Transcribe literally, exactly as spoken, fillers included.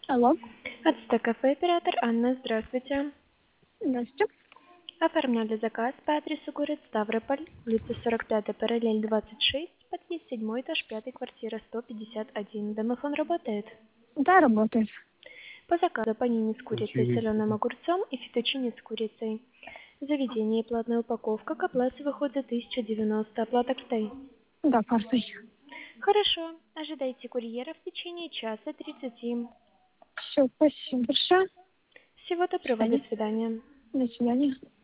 Алло. Ацтек кафе, оператор Анна, здравствуйте. Здравствуйте. Оформляли заказ по адресу город Ставрополь, улица сорок пятая, параллель двадцать шесть, подъезд седьмой, этаж пятый, квартира сто пятьдесят один. Домофон работает. Да, работает. По заказу панини с курицей, соленым огурцом и фетучини с курицей. Заведение и платная упаковка к оплате выходит тысяча девяносто. Оплата китай. Да, картой. Хорошо. Ожидайте курьера в течение часа тридцати. Все, спасибо большое. Всего До доброго. До свидания. свидания. До свидания.